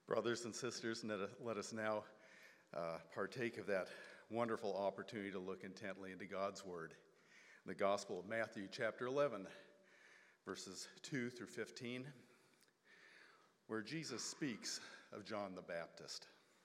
Brothers and sisters, let us now partake of that wonderful opportunity to look intently into God's Word. The Gospel of Matthew, chapter 11, verses 2 through 15, where Jesus speaks of John the Baptist.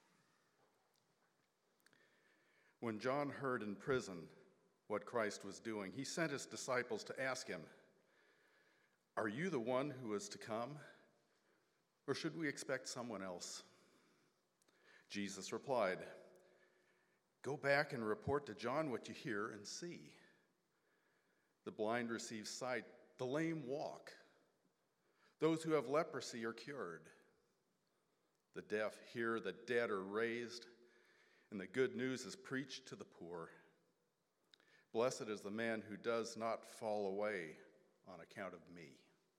When John heard in prison what Christ was doing, he sent his disciples to ask him, "Are you the one who is to come? Or should we expect someone else?" Jesus replied, "Go back and report to John what you hear and see. The blind receive sight, the lame walk. Those who have leprosy are cured. The deaf hear, the dead are raised, and the good news is preached to the poor. Blessed is the man who does not fall away on account of me."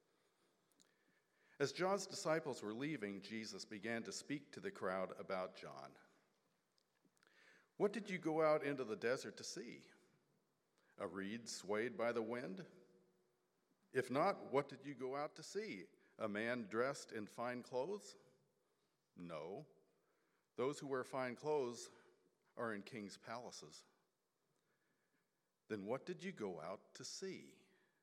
As John's disciples were leaving, Jesus began to speak to the crowd about John. "What did you go out into the desert to see? A reed swayed by the wind? If not, what did you go out to see? A man dressed in fine clothes? No. Those who wear fine clothes are in king's palaces. Then what did you go out to see?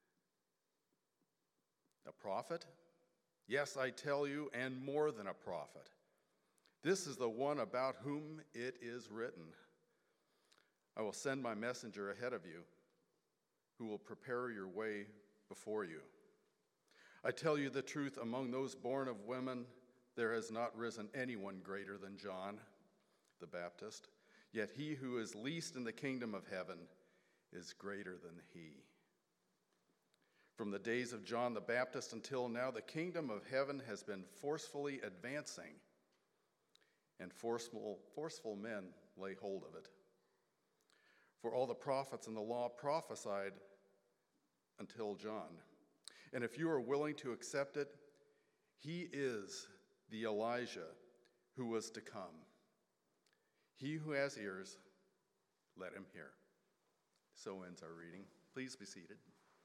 A prophet? Yes, I tell you, and more than a prophet. This is the one about whom it is written, 'I will send my messenger ahead of you, who will prepare your way before you.' I tell you the truth, among those born of women, there has not risen anyone greater than John the Baptist. Yet he who is least in the kingdom of heaven is greater than he. From the days of John the Baptist until now, the kingdom of heaven has been forcefully advancing, and forceful men lay hold of it. For all the prophets and the law prophesied until John. And if you are willing to accept it, he is the Elijah who was to come. He who has ears, let him hear." So ends our reading. Please be seated.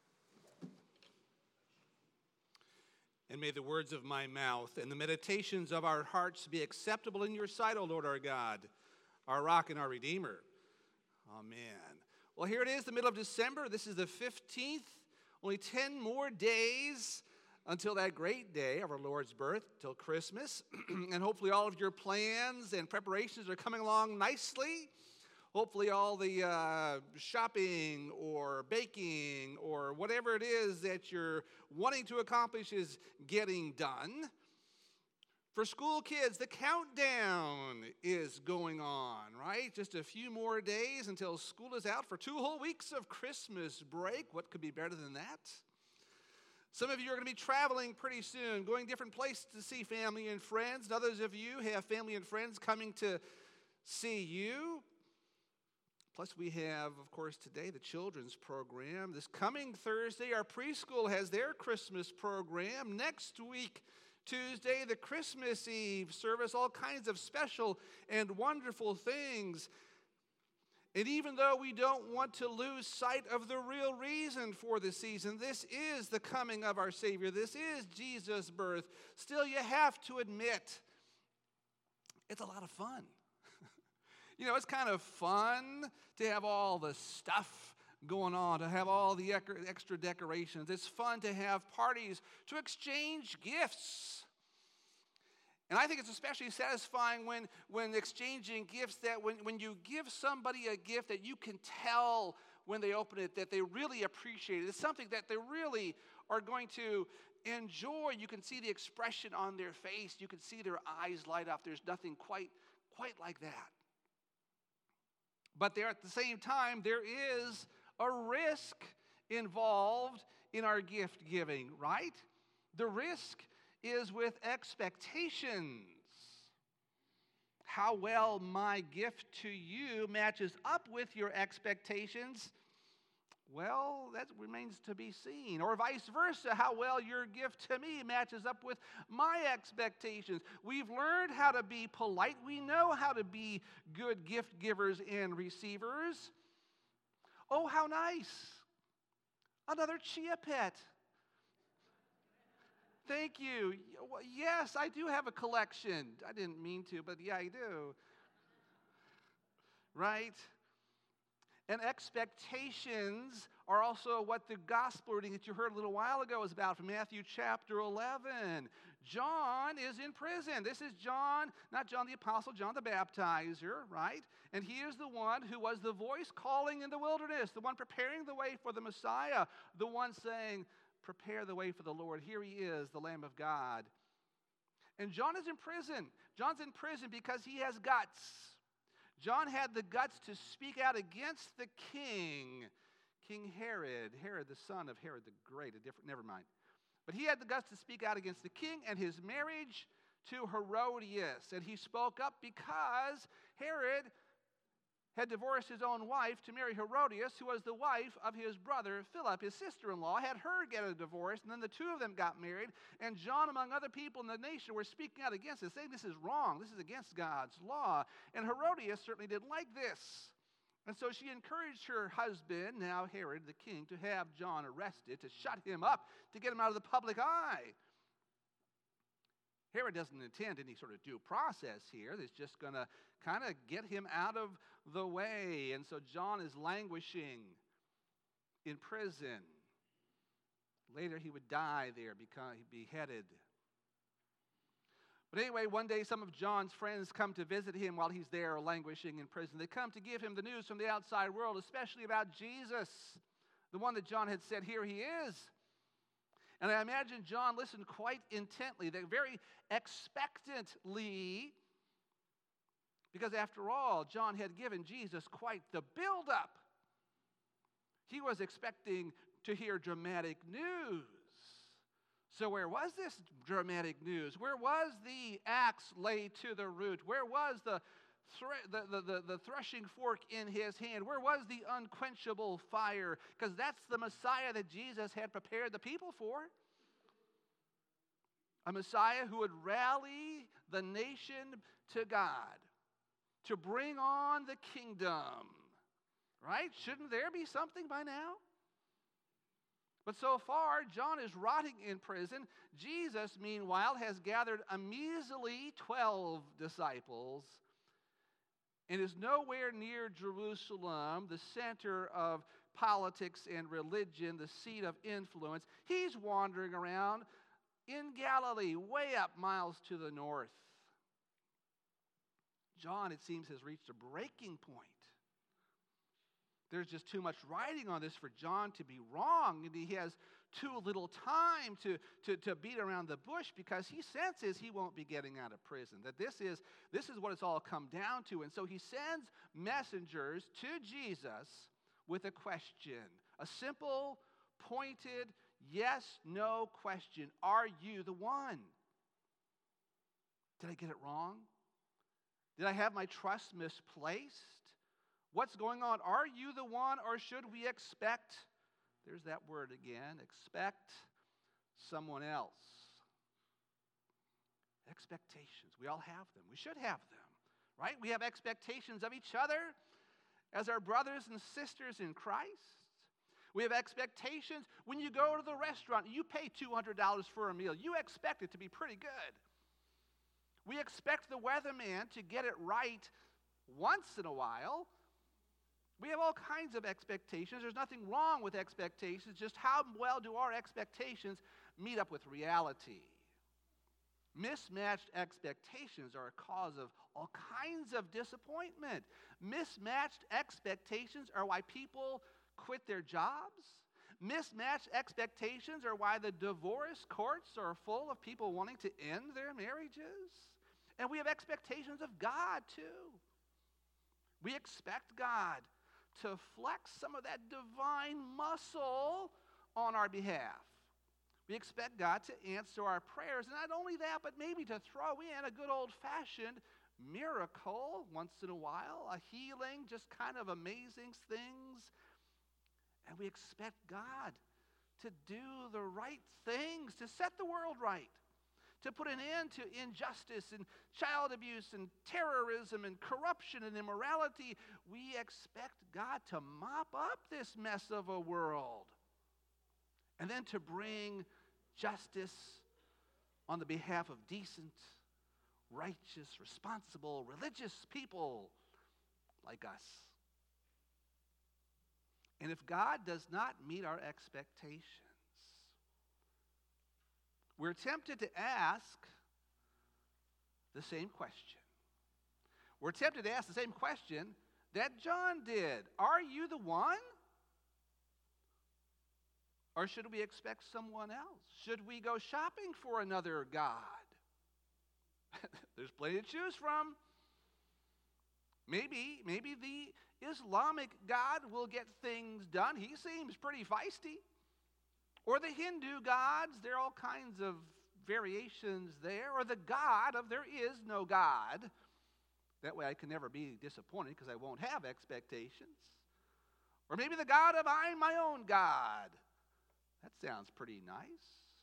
And may the words of my mouth and the meditations of our hearts be acceptable in your sight, O Lord our God, our rock and our Redeemer. Amen. Well, here it is, the middle of December. This is the 15th. Only 10 more days until that great day of our Lord's birth, till Christmas. And hopefully all of your plans and preparations are coming along nicely. Hopefully all the shopping or baking or whatever it is that you're wanting to accomplish is getting done. For school kids, the countdown is going on, right? Just a few more days until school is out for 2 whole weeks of Christmas break. What could be better than that? Some of you are going to be traveling pretty soon, going different places to see family and friends. And others of you have family and friends coming to see you. Plus, we have, of course, today the children's program. This coming Thursday, our preschool has their Christmas program. Next week, Tuesday, the Christmas Eve service, all kinds of special and wonderful things. And even though we don't want to lose sight of the real reason for the season, this is the coming of our Savior. This is Jesus' birth. Still, you have to admit, it's a lot of fun. You know, it's kind of fun to have all the stuff going on, to have all the extra decorations. It's fun to have parties, to exchange gifts. And I think it's especially satisfying when exchanging gifts, that when you give somebody a gift that you can tell when they open it that they really appreciate it. It's something that they really are going to enjoy. You can see the expression on their face. You can see their eyes light up. There's nothing quite like that. But there, at the same time, there is a risk involved in our gift giving, right? The risk is with expectations. How well my gift to you matches up with your expectations, well, that remains to be seen. Or vice versa, how well your gift to me matches up with my expectations. We've learned how to be polite. We know how to be good gift givers and receivers. Oh, how nice. Another Chia Pet. Thank you. Yes, I do have a collection. I didn't mean to, but yeah, I do. Right? And expectations are also what the gospel reading that you heard a little while ago is about from Matthew chapter 11. John is in prison. This is John, not John the Apostle, John the Baptizer, right? And he is the one who was the voice calling in the wilderness, the one preparing the way for the Messiah, the one saying, prepare the way for the Lord. Here he is, the Lamb of God. And John is in prison. John's in prison because he has guts. John had the guts to speak out against the king, King Herod, the son of Herod the Great, never mind. But he had the guts to speak out against the king and his marriage to Herodias. And he spoke up because Herod had divorced his own wife to marry Herodias, who was the wife of his brother Philip, his sister-in-law, had her get a divorce, and then the two of them got married. And John, among other people in the nation, were speaking out against it, saying this is wrong, this is against God's law. And Herodias certainly didn't like this. And so she encouraged her husband, now Herod the king, to have John arrested, to shut him up, to get him out of the public eye. Herod doesn't intend any sort of due process here. It's just going to kind of get him out of the way. And so John is languishing in prison. Later he would die there, become beheaded. But anyway, one day some of John's friends come to visit him while he's there languishing in prison. They come to give him the news from the outside world, especially about Jesus, the one that John had said, here he is. And I imagine John listened quite intently, very expectantly, because after all, John had given Jesus quite the build-up. He was expecting to hear dramatic news. So where was this dramatic news? Where was the axe laid to the root? Where was the threshing fork in his hand? Where was the unquenchable fire? Because that's the Messiah that Jesus had prepared the people for. A Messiah who would rally the nation to God, to bring on the kingdom. Right? Shouldn't there be something by now? But so far, John is rotting in prison. Jesus, meanwhile, has gathered a measly 12 disciples and is nowhere near Jerusalem, the center of politics and religion, the seat of influence. He's wandering around in Galilee, way up miles to the north. John, it seems, has reached a breaking point. There's just too much writing on this for John to be wrong, and he has too little time to beat around the bush because he senses he won't be getting out of prison, that this is what it's all come down to. And so he sends messengers to Jesus with a question, a simple, pointed, yes-no question. Are you the one? Did I get it wrong? Did I have my trust misplaced? What's going on? Are you the one, or should we expect, there's that word again, expect someone else? Expectations. We all have them. We should have them, right? We have expectations of each other as our brothers and sisters in Christ. We have expectations. When you go to the restaurant, you pay $200 for a meal. You expect it to be pretty good. We expect the weatherman to get it right once in a while. We have all kinds of expectations. There's nothing wrong with expectations. Just how well do our expectations meet up with reality? Mismatched expectations are a cause of all kinds of disappointment. Mismatched expectations are why people quit their jobs. Mismatched expectations are why the divorce courts are full of people wanting to end their marriages. And we have expectations of God too. We expect God to flex some of that divine muscle on our behalf. We expect God to answer our prayers, and not only that, but maybe to throw in a good old-fashioned miracle once in a while, a healing, just kind of amazing things. And we expect God to do the right things, to set the world right, to put an end to injustice and child abuse and terrorism and corruption and immorality. We expect God to mop up this mess of a world and then to bring justice on the behalf of decent, righteous, responsible, religious people like us. And if God does not meet our expectations, we're tempted to ask the same question. We're tempted to ask the same question that John did. Are you the one? Or should we expect someone else? Should we go shopping for another God? There's plenty to choose from. Maybe the Islamic God will get things done. He seems pretty feisty. Or the Hindu gods, there are all kinds of variations there. Or the God of there is no God. That way I can never be disappointed because I won't have expectations. Or maybe the God of I'm my own God. That sounds pretty nice.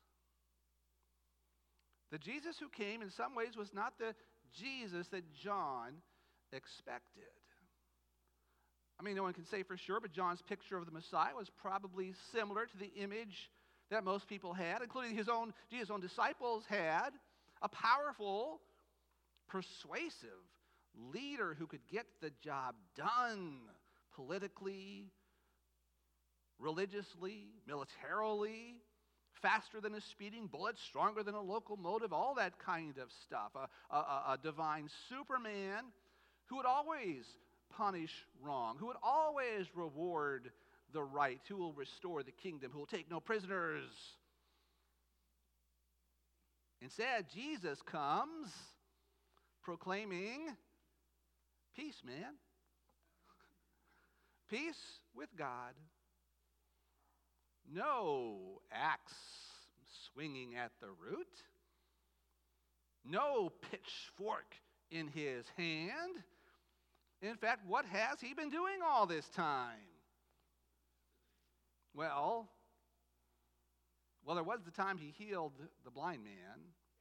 The Jesus who came in some ways was not the Jesus that John expected. I mean, no one can say for sure, but John's picture of the Messiah was probably similar to the image that most people had, including Jesus' own disciples had. A powerful, persuasive leader who could get the job done politically, religiously, militarily, faster than a speeding bullet, stronger than a locomotive, all that kind of stuff. A divine Superman who would always punish wrong, who would always reward the right, who will restore the kingdom, who will take no prisoners. Instead, Jesus comes proclaiming, peace, man. Peace with God. No axe swinging at the root. No pitchfork in his hand. In fact, what has he been doing all this time? Well, there was the time he healed the blind man.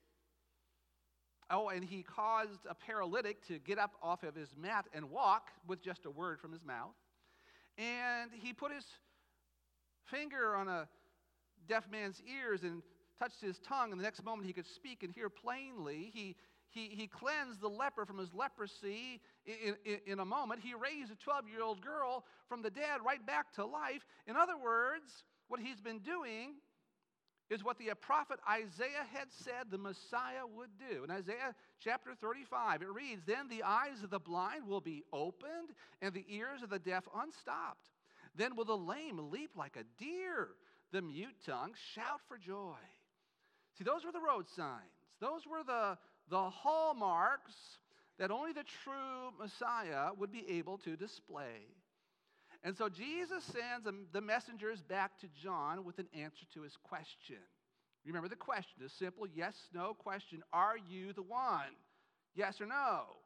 Oh, and he caused a paralytic to get up off of his mat and walk with just a word from his mouth. And he put his finger on a deaf man's ears and touched his tongue, and the next moment he could speak and hear plainly. He cleansed the leper from his leprosy in a moment. He raised a 12-year-old girl from the dead right back to life. In other words, what he's been doing is what the prophet Isaiah had said the Messiah would do. In Isaiah chapter 35, it reads, "Then the eyes of the blind will be opened, and the ears of the deaf unstopped. Then will the lame leap like a deer, the mute tongue shout for joy." See, those were the road signs. Those were the hallmarks that only the true Messiah would be able to display. And so Jesus sends the messengers back to John with an answer to his question. Remember the question, a simple yes, no question. Are you the one? Yes or no?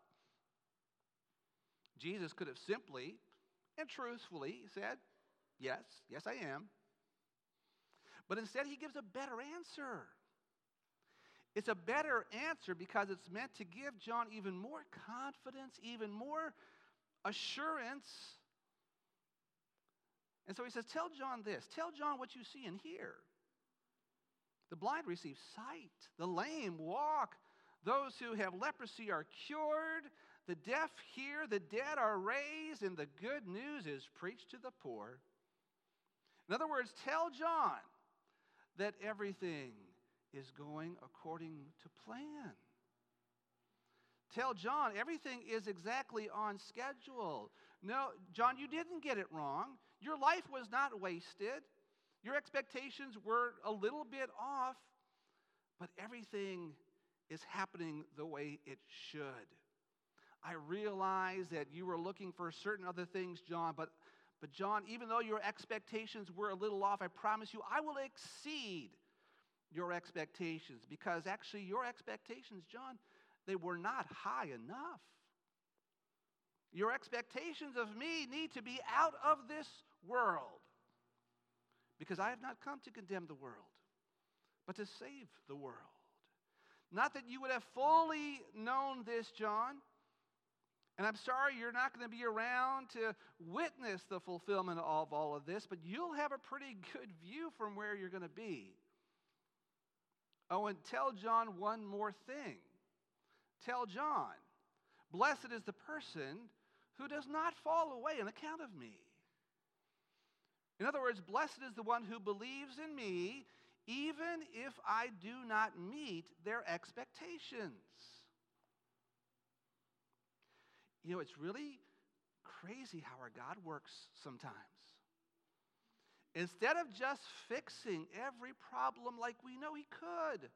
Jesus could have simply and truthfully said, yes, I am. But instead he gives a better answer. It's a better answer because it's meant to give John even more confidence, even more assurance. And so he says, tell John this. Tell John what you see and hear. The blind receive sight. The lame walk. Those who have leprosy are cured. The deaf hear. The dead are raised. And the good news is preached to the poor. In other words, tell John that everything is going according to plan. Tell John everything is exactly on schedule. No, John, you didn't get it wrong. Your life was not wasted. Your expectations were a little bit off, but everything is happening the way it should. I realize that you were looking for certain other things, John, but John, even though your expectations were a little off, I promise you, I will exceed your expectations, because actually your expectations, John, they were not high enough. Your expectations of me need to be out of this world, because I have not come to condemn the world, but to save the world. Not that you would have fully known this, John, and I'm sorry you're not going to be around to witness the fulfillment of all of this, but you'll have a pretty good view from where you're going to be. Oh, and tell John one more thing. Tell John, blessed is the person who does not fall away on account of me. In other words, blessed is the one who believes in me, even if I do not meet their expectations. You know, it's really crazy how our God works sometimes. Instead of just fixing every problem like we know He could,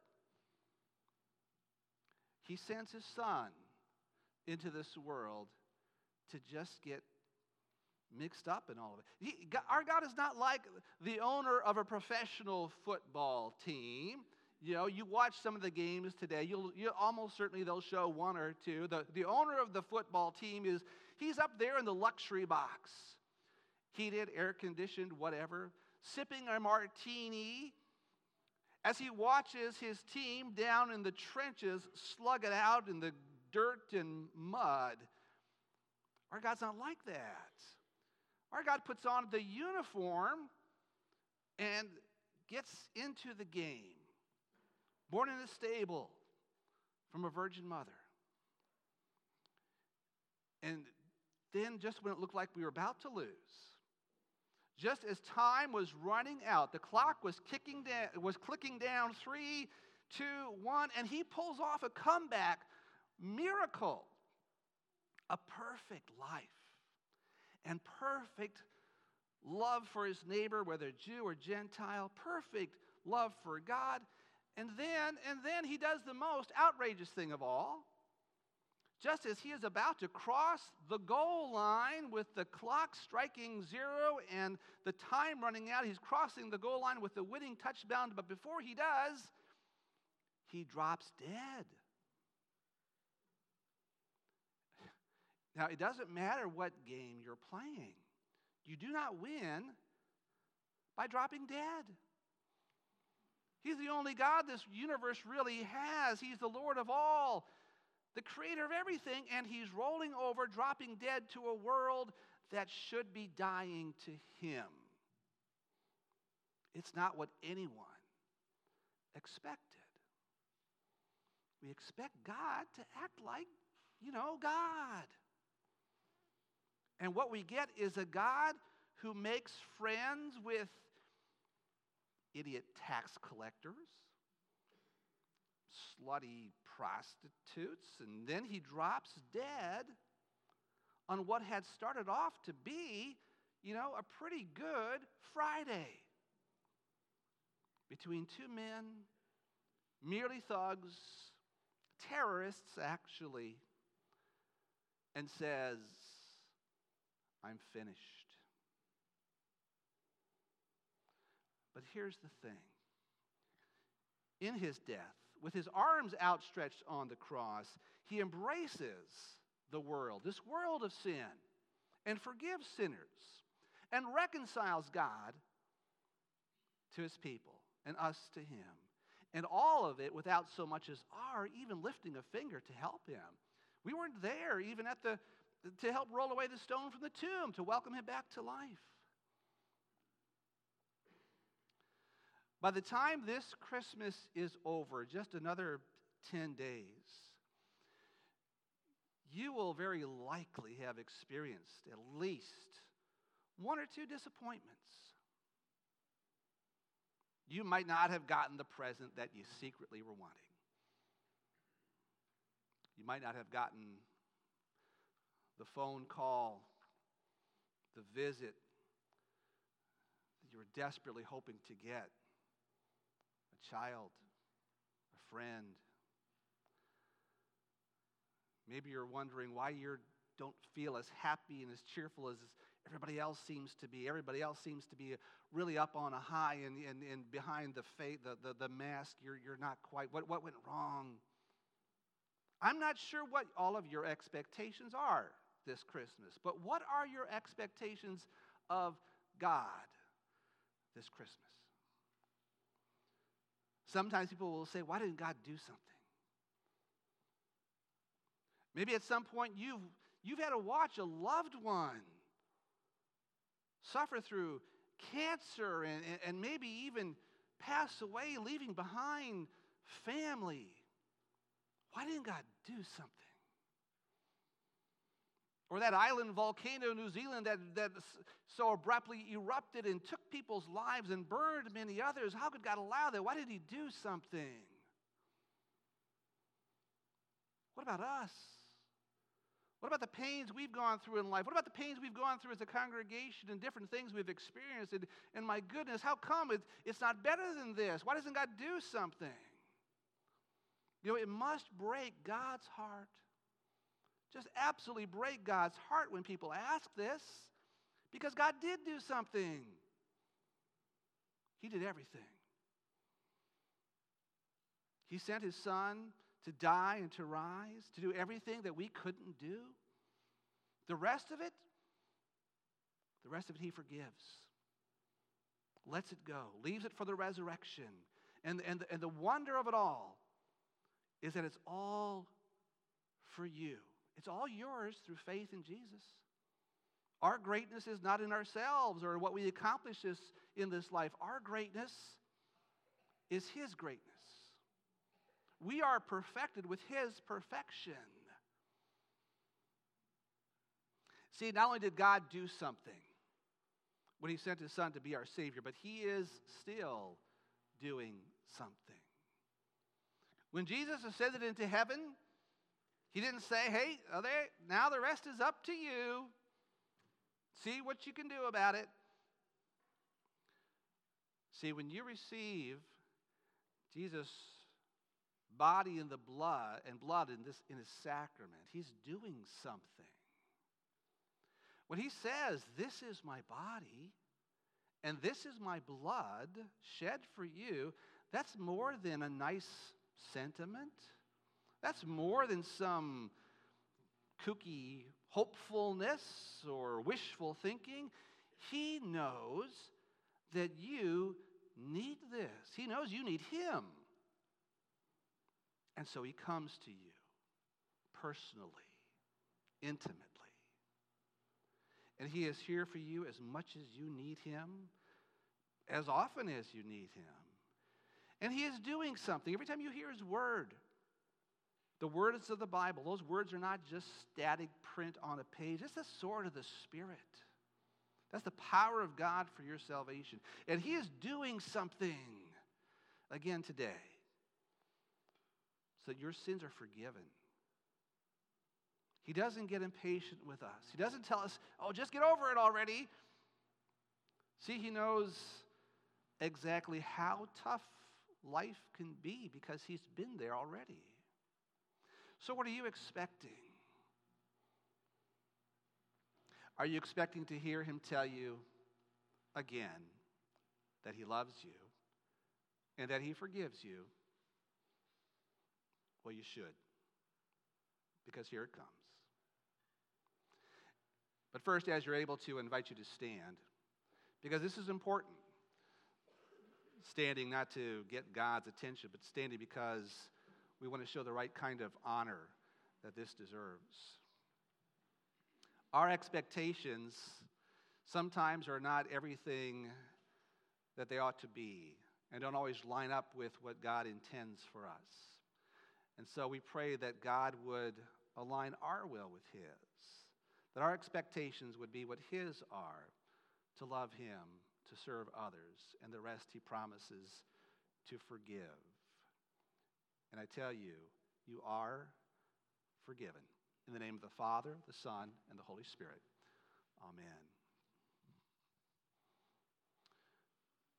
He sends His Son into this world to just get mixed up in all of it. Our God is not like the owner of a professional football team. You know, you watch some of the games today, you'll almost certainly they'll show one or two. The owner of the football team he's up there in the luxury box. Heated, air-conditioned, whatever, sipping a martini as he watches his team down in the trenches slug it out in the dirt and mud. Our God's not like that. Our God puts on the uniform and gets into the game. Born in a stable from a virgin mother. And then just when it looked like we were about to lose, just as time was running out, the clock was clicking down 3, 2, 1, and He pulls off a comeback miracle. A perfect life and perfect love for His neighbor, whether Jew or Gentile, perfect love for God. And then He does the most outrageous thing of all. Just as He is about to cross the goal line with the clock striking 0 and the time running out, He's crossing the goal line with the winning touchdown. But before He does, He drops dead. Now, it doesn't matter what game you're playing. You do not win by dropping dead. He's the only God this universe really has. He's the Lord of all, the creator of everything, and He's rolling over, dropping dead to a world that should be dying to Him. It's not what anyone expected. We expect God to act like, God. And what we get is a God who makes friends with idiot tax collectors, slutty prostitutes, and then He drops dead on what had started off to be, a pretty good Friday between two men, merely thugs, terrorists actually, and says, I'm finished. But here's the thing. In His death, with His arms outstretched on the cross, He embraces the world, this world of sin, and forgives sinners, and reconciles God to His people and us to Him. And all of it without so much as our even lifting a finger to help Him. We weren't there even to help roll away the stone from the tomb, to welcome Him back to life. By the time this Christmas is over, just another 10 days, you will very likely have experienced at least one or two disappointments. You might not have gotten the present that you secretly were wanting. You might not have gotten the phone call, the visit that you were desperately hoping to get. A child, a friend. Maybe you're wondering why you don't feel as happy and as cheerful as everybody else seems to be. Everybody else seems to be really up on a high, and behind the mask, you're not quite. What went wrong? I'm not sure what all of your expectations are this Christmas, but what are your expectations of God this Christmas? Sometimes people will say, why didn't God do something? Maybe at some point you've had to watch a loved one suffer through cancer and maybe even pass away, leaving behind family. Why didn't God do something? Or that island volcano in New Zealand that so abruptly erupted and took people's lives and burned many others. How could God allow that? Why did he do something? What about us? What about the pains we've gone through in life? What about the pains we've gone through as a congregation and different things we've experienced? And my goodness, how come it's not better than this? Why doesn't God do something? You know, it must break God's heart. Just absolutely break God's heart when people ask this, because God did do something. He did everything. He sent his Son to die and to rise, to do everything that we couldn't do. The rest of it he forgives. Lets it go, leaves it for the resurrection. And the wonder of it all is that it's all for you. It's all yours through faith in Jesus. Our greatness is not in ourselves or what we accomplish in this life. Our greatness is his greatness. We are perfected with his perfection. See, not only did God do something when he sent his Son to be our Savior, but he is still doing something. When Jesus ascended into heaven, he didn't say, hey, now the rest is up to you. See what you can do about it. See, when you receive Jesus' body in the blood in his sacrament, he's doing something. When he says, this is my body and this is my blood shed for you, that's more than a nice sentiment. That's more than some kooky hopefulness or wishful thinking. He knows that you need this. He knows you need him. And so he comes to you personally, intimately. And he is here for you as much as you need him, as often as you need him. And he is doing something. Every time you hear his word, the words of the Bible, those words are not just static print on a page. It's the sword of the Spirit. That's the power of God for your salvation. And he is doing something again today so that your sins are forgiven. He doesn't get impatient with us. He doesn't tell us, oh, just get over it already. See, he knows exactly how tough life can be because he's been there already. So what are you expecting? Are you expecting to hear him tell you again that he loves you and that he forgives you? Well, you should, because here it comes. But first, as you're able to, I invite you to stand, because this is important. Standing not to get God's attention, but standing because we want to show the right kind of honor that this deserves. Our expectations sometimes are not everything that they ought to be and don't always line up with what God intends for us. And so we pray that God would align our will with his, that our expectations would be what his are, to love him, to serve others, and the rest he promises to forgive. And I tell you, you are forgiven. In the name of the Father, the Son, and the Holy Spirit. Amen.